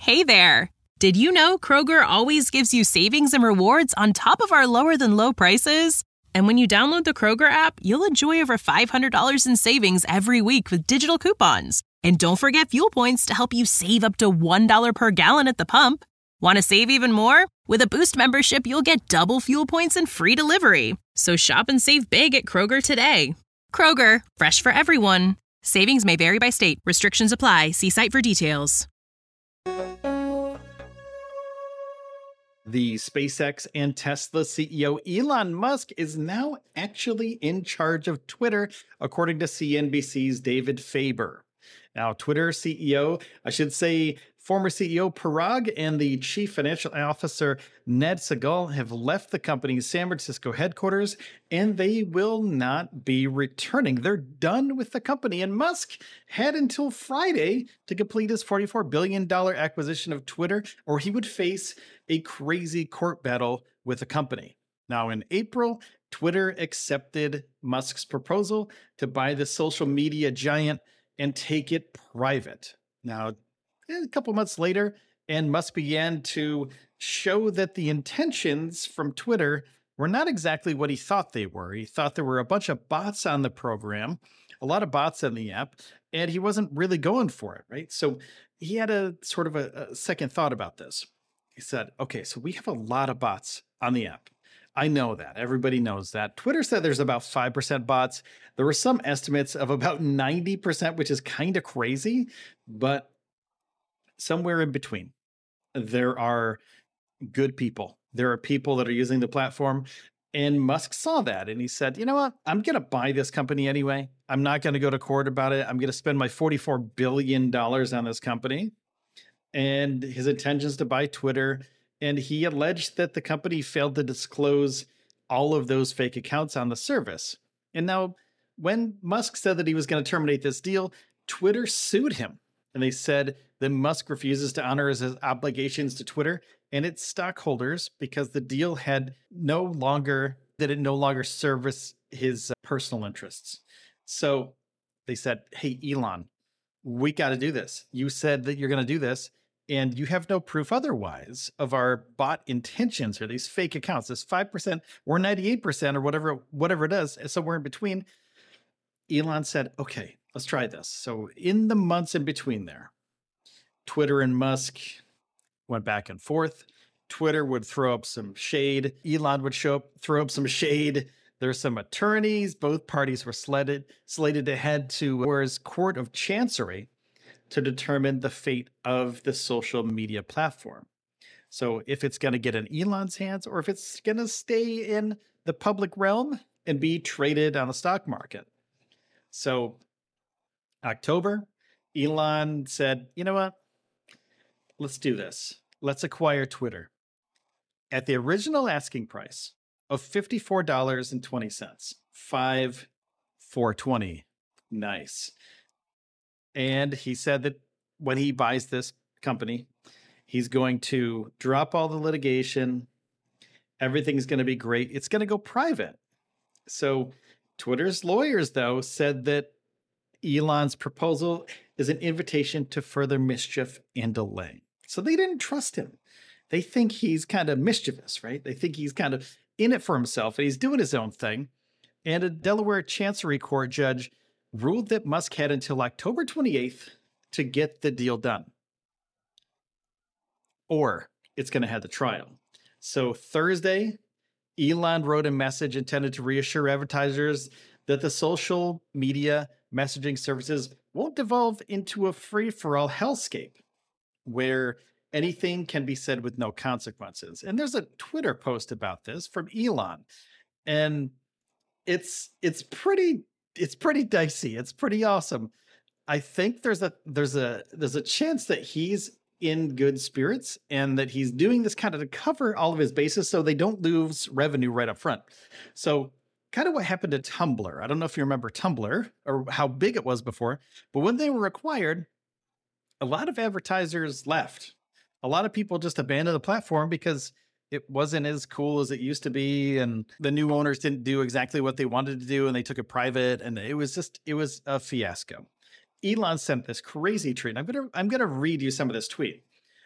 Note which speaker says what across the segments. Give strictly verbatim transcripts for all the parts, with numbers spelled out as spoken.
Speaker 1: Hey there! Did you know Kroger always gives you savings and rewards on top of our lower-than-low prices? And when you download the Kroger app, you'll enjoy over five hundred dollars in savings every week with digital coupons. And don't forget fuel points to help you save up to one dollar per gallon at the pump. Want to save even more? With a Boost membership, you'll get double fuel points and free delivery. So shop and save big at Kroger today. Kroger, fresh for everyone. Savings may vary by state. Restrictions apply. See site for details.
Speaker 2: The SpaceX and Tesla C E O Elon Musk is now actually in charge of Twitter, according to C N B C's David Faber. Now, Twitter C E O, I should say former C E O Parag and the chief financial officer Ned Segal have left the company's San Francisco headquarters, and they will not be returning. They're done with the company, and Musk had until Friday to complete his forty-four billion dollars acquisition of Twitter, or he would face a crazy court battle with the company. Now, in April, Twitter accepted Musk's proposal to buy the social media giant and take it private. Now, a couple months later, and Musk began to show that the intentions from Twitter were not exactly what he thought they were. He thought there were a bunch of bots on the program, a lot of bots on the app, and he wasn't really going for it, right? So he had a sort of a, a second thought about this. He said, okay, so we have a lot of bots on the app. I know that. Everybody knows that. Twitter said there's about five percent bots. There were some estimates of about ninety percent, which is kind of crazy, but somewhere in between, there are good people. There are people that are using the platform. And Musk saw that and he said, you know what? I'm going to buy this company anyway. I'm not going to go to court about it. I'm going to spend my forty-four billion dollars on this company. And his intentions to buy Twitter. And he alleged that the company failed to disclose all of those fake accounts on the service. And now, when Musk said that he was going to terminate this deal, Twitter sued him. And they said that Musk refuses to honor his obligations to Twitter and its stockholders because the deal had no longer, that it no longer serviced his personal interests. So they said, hey, Elon, we got to do this. You said that you're going to do this, and you have no proof otherwise of our bot intentions or these fake accounts, this five percent or ninety-eight percent or whatever, whatever it is, somewhere in between. Elon said, okay, let's try this. So in the months in between there, Twitter and Musk went back and forth. Twitter would throw up some shade. Elon would show up, throw up some shade. There's some attorneys. Both parties were slated, slated to head to War's Court of Chancery to determine the fate of the social media platform. So if it's going to get in Elon's hands or if it's going to stay in the public realm and be traded on the stock market. So October, Elon said, you know what? Let's do this. Let's acquire Twitter at the original asking price of fifty-four dollars and twenty cents. five four twenty. Nice. And he said that when he buys this company, he's going to drop all the litigation. Everything's going to be great. It's going to go private. So Twitter's lawyers, though, said that Elon's proposal is an invitation to further mischief and delay. So they didn't trust him. They think he's kind of mischievous, right? They think he's kind of in it for himself and he's doing his own thing. And a Delaware Chancery Court judge ruled that Musk had until October twenty-eighth to get the deal done. Or it's going to have the trial. So Thursday, Elon wrote a message intended to reassure advertisers that the social media messaging services won't devolve into a free-for-all hellscape where anything can be said with no consequences. And there's a Twitter post about this from Elon. And it's it's pretty it's pretty dicey. It's pretty awesome. I think there's a there's a there's a chance that he's in good spirits and that he's doing this kind of to cover all of his bases so they don't lose revenue right up front. So kind of what happened to Tumblr. I don't know if you remember Tumblr or how big it was before, but when they were acquired, a lot of advertisers left. A lot of people just abandoned the platform because it wasn't as cool as it used to be. And the new owners didn't do exactly what they wanted to do. And they took it private. And it was just, it was a fiasco. Elon sent this crazy tweet. I'm going to, I'm going to read you some of this tweet.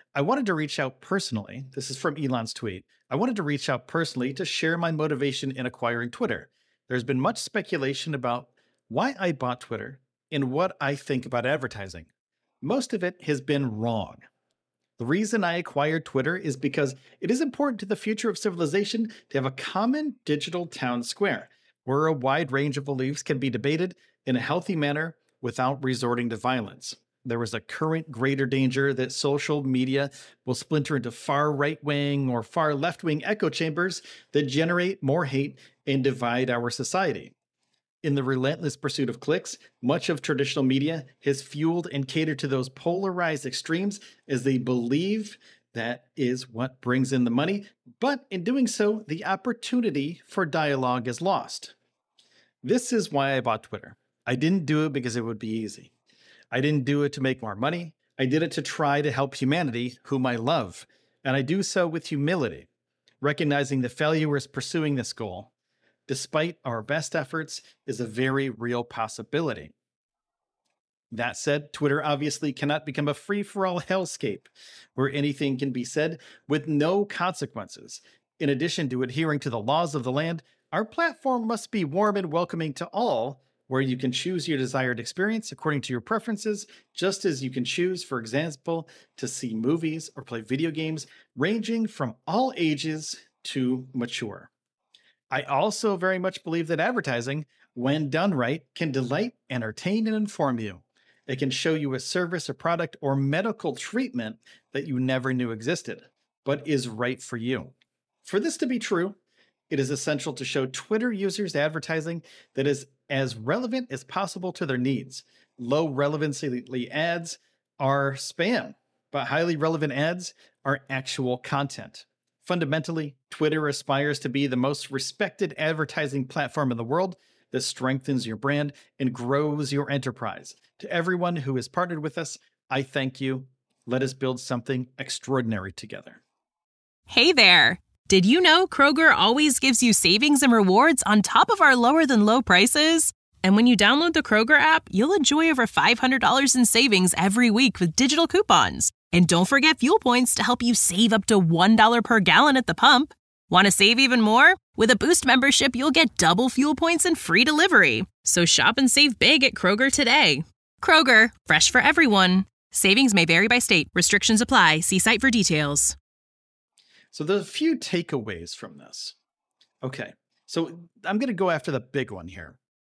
Speaker 2: I wanted to reach out personally. This is from Elon's tweet. I wanted to reach out personally to share my motivation in acquiring Twitter. There's been much speculation about why I bought Twitter and what I think about advertising. Most of it has been wrong. The reason I acquired Twitter is because it is important to the future of civilization to have a common digital town square where a wide range of beliefs can be debated in a healthy manner without resorting to violence. There is a current greater danger that social media will splinter into far right-wing or far left-wing echo chambers that generate more hate and divide our society. In the relentless pursuit of clicks, much of traditional media has fueled and catered to those polarized extremes as they believe that is what brings in the money, but in doing so, the opportunity for dialogue is lost. This is why I bought Twitter. I didn't do it because it would be easy. I didn't do it to make more money. I did it to try to help humanity, whom I love, and I do so with humility, recognizing the failures pursuing this goal, despite our best efforts, is a very real possibility. That said, Twitter obviously cannot become a free-for-all hellscape where anything can be said with no consequences. In addition to adhering to the laws of the land, our platform must be warm and welcoming to all, where you can choose your desired experience according to your preferences, just as you can choose, for example, to see movies or play video games, ranging from all ages to mature. I also very much believe that advertising, when done right, can delight, entertain, and inform you. It can show you a service, a product, or medical treatment that you never knew existed, but is right for you. For this to be true, it is essential to show Twitter users advertising that is as relevant as possible to their needs. Low relevancy ads are spam, but highly relevant ads are actual content. Fundamentally, Twitter aspires to be the most respected advertising platform in the world that strengthens your brand and grows your enterprise. To everyone who has partnered with us, I thank you. Let us build something extraordinary together.
Speaker 1: Hey there! Did you know Kroger always gives you savings and rewards on top of our lower than low prices? And when you download the Kroger app, you'll enjoy over five hundred dollars in savings every week with digital coupons. And don't forget fuel points to help you save up to one dollar per gallon at the pump. Want to save even more? With a Boost membership, you'll get double fuel points and free delivery. So shop and save big at Kroger today. Kroger, fresh for everyone. Savings may vary by state. Restrictions apply. See site for details.
Speaker 2: So there's a few takeaways from this. Okay, so I'm going to go after the big one here.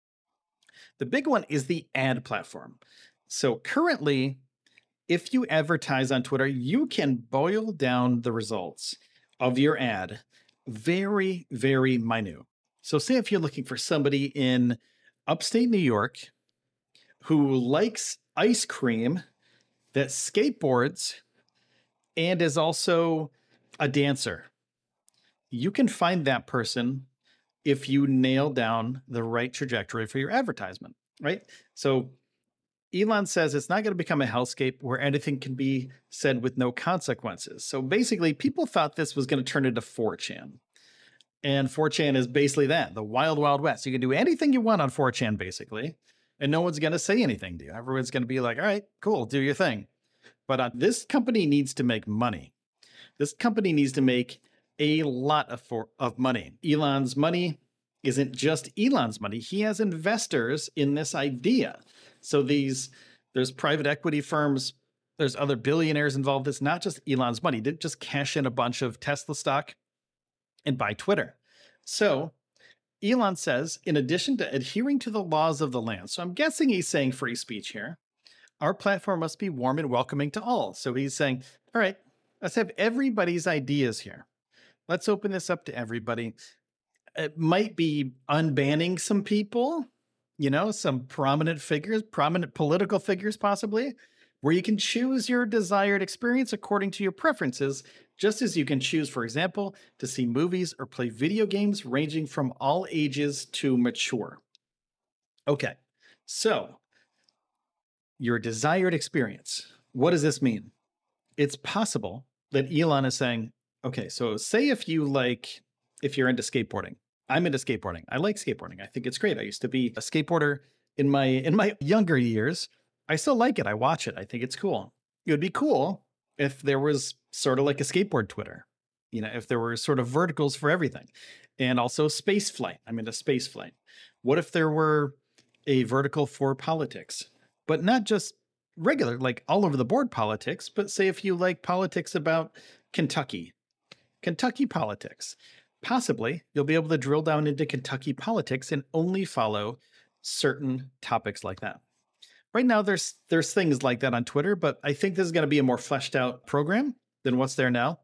Speaker 2: The big one is the ad platform. So currently, if you advertise on Twitter, you can boil down the results of your ad very, very minute. So say if you're looking for somebody in upstate New York who likes ice cream, that skateboards, and is also a dancer, you can find that person if you nail down the right trajectory for your advertisement, right? So Elon says it's not going to become a hellscape where anything can be said with no consequences. So basically, people thought this was going to turn into four chan. And four chan is basically that, the wild, wild west. You can do anything you want on four chan, basically, and no one's going to say anything to you. Everyone's going to be like, all right, cool, do your thing. But uh, this company needs to make money. This company needs to make a lot of, for, of money. Elon's money isn't just Elon's money. He has investors in this idea. So these, there's private equity firms, there's other billionaires involved. It's not just Elon's money. He didn't just cash in a bunch of Tesla stock and buy Twitter. So Elon says, in addition to adhering to the laws of the land, so I'm guessing he's saying free speech here, our platform must be warm and welcoming to all. So he's saying, all right, let's have everybody's ideas here. Let's open this up to everybody. It might be unbanning some people, you know, some prominent figures, prominent political figures possibly, where you can choose your desired experience according to your preferences, just as you can choose, for example, to see movies or play video games ranging from all ages to mature. Okay, so your desired experience. What does this mean? It's possible that Elon is saying, okay, so say if you like, if you're into skateboarding. I'm into skateboarding. I like skateboarding. I think it's great. I used to be a skateboarder in my in my younger years. I still like it. I watch it. I think it's cool. It would be cool if there was sort of like a skateboard Twitter, you know, if there were sort of verticals for everything, and also space flight. I'm into space flight. What if there were a vertical for politics, but not just regular, like all over the board politics, but say if you like politics about Kentucky, Kentucky politics, possibly you'll be able to drill down into Kentucky politics and only follow certain topics like that. Right now, there's there's things like that on Twitter, but I think this is going to be a more fleshed out program than what's there now.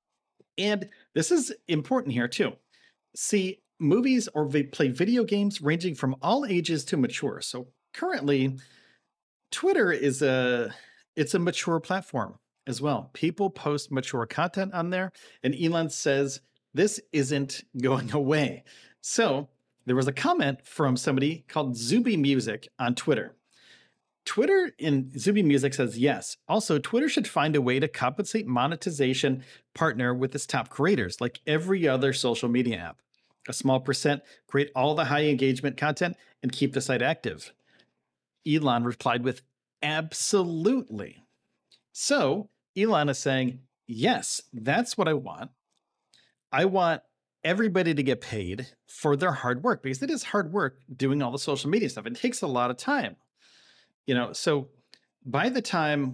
Speaker 2: And this is important here too. See, movies or vi- play video games ranging from all ages to mature. So currently, Twitter is a it's a mature platform as well. People post mature content on there, and Elon says this isn't going away. So there was a comment from somebody called Zuby Music on Twitter. Twitter in Zuby Music says yes. Also, Twitter should find a way to compensate monetization partner with its top creators, like every other social media app. A small percent create all the high engagement content and keep the site active. Elon replied with absolutely. So Elon is saying, yes, that's what I want. I want everybody to get paid for their hard work, because it is hard work doing all the social media stuff. It takes a lot of time. You know, so by the time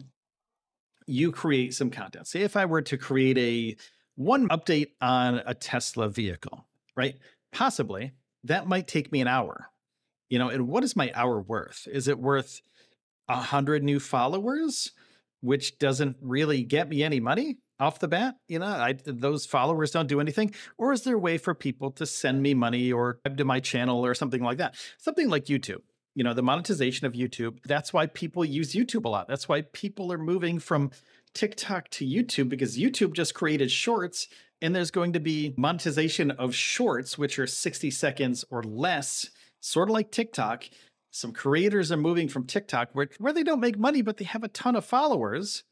Speaker 2: you create some content, say if I were to create a one update on a Tesla vehicle, right? Possibly that might take me an hour, you know, and what is my hour worth? Is it worth a hundred new followers, which doesn't really get me any money off the bat? You know, I, those followers don't do anything. Or is there a way for people to send me money or to my channel or something like that? Something like YouTube. You know, the monetization of YouTube, that's why people use YouTube a lot. That's why people are moving from TikTok to YouTube, because YouTube just created shorts, and there's going to be monetization of shorts, which are sixty seconds or less, sort of like TikTok. Some creators are moving from TikTok where, where they don't make money, but they have a ton of followers.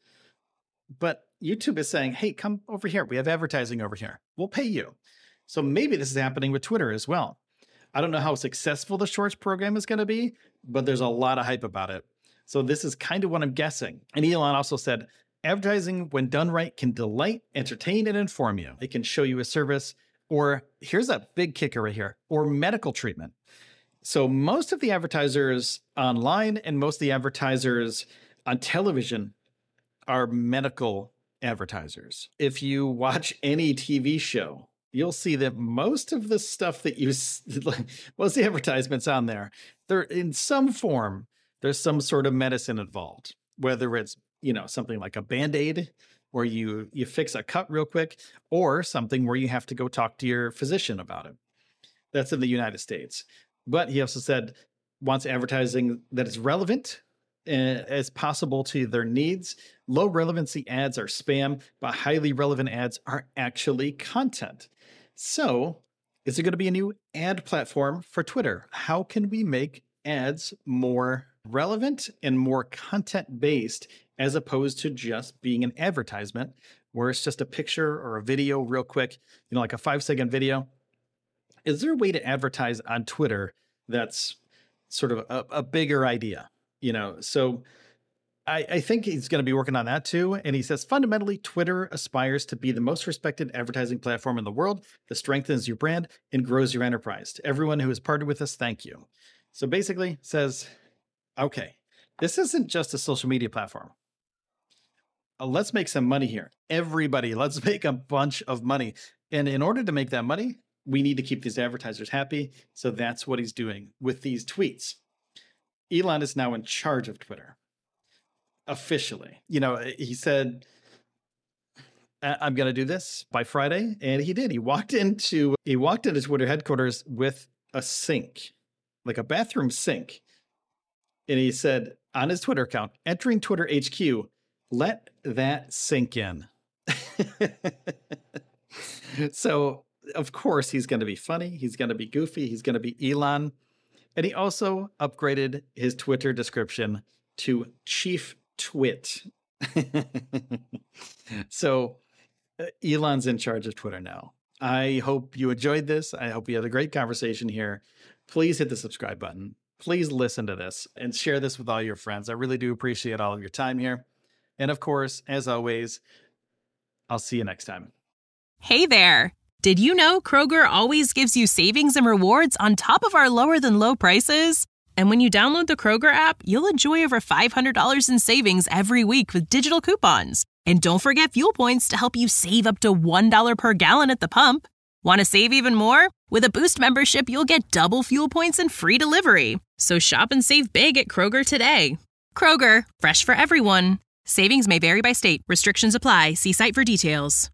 Speaker 2: But YouTube is saying, hey, come over here. We have advertising over here. We'll pay you. So maybe this is happening with Twitter as well. I don't know how successful the Shorts program is going to be, but there's a lot of hype about it. So this is kind of what I'm guessing. And Elon also said, advertising, when done right, can delight, entertain, and inform you. It can show you a service, or here's a big kicker right here, or medical treatment. So most of the advertisers online and most of the advertisers on television are medical advertisers. If you watch any T V show, you'll see that most of the stuff that you, most of the advertisements on there, they're in some form, there's some sort of medicine involved, whether it's, you know, something like a Band-Aid where you, you fix a cut real quick, or something where you have to go talk to your physician about it. That's in the United States. But he also said, wants advertising that is relevant as possible to their needs. Low relevancy ads are spam, but highly relevant ads are actually content. So is it going to be a new ad platform for Twitter? How can we make ads more relevant and more content-based, as opposed to just being an advertisement where it's just a picture or a video real quick, you know, like a five-second video? Is there a way to advertise on Twitter that's sort of a, a bigger idea? You know, so I, I think he's going to be working on that too. And he says, fundamentally, Twitter aspires to be the most respected advertising platform in the world that strengthens your brand and grows your enterprise. To everyone who has partnered with us, thank you. So basically says, okay, this isn't just a social media platform. Uh, let's make some money here. Everybody, let's make a bunch of money. And in order to make that money, we need to keep these advertisers happy. So that's what he's doing with these tweets. Elon is now in charge of Twitter. Officially. You know, he said, I'm going to do this by Friday. And he did. He walked into, he walked into Twitter headquarters with a sink, like a bathroom sink. And he said on his Twitter account, entering Twitter H Q, let that sink in. So, of course, he's going to be funny. He's going to be goofy. He's going to be Elon. And he also upgraded his Twitter description to Chief Twit. So uh, Elon's in charge of Twitter now. I hope you enjoyed this. I hope you had a great conversation here. Please hit the subscribe button. Please listen to this and share this with all your friends. I really do appreciate all of your time here. And of course, as always, I'll see you next time.
Speaker 1: Hey there! Did you know Kroger always gives you savings and rewards on top of our lower than low prices? And when you download the Kroger app, you'll enjoy over five hundred dollars in savings every week with digital coupons. And don't forget fuel points to help you save up to one dollar per gallon at the pump. Want to save even more? With a Boost membership, you'll get double fuel points and free delivery. So shop and save big at Kroger today. Kroger, fresh for everyone. Savings may vary by state. Restrictions apply. See site for details.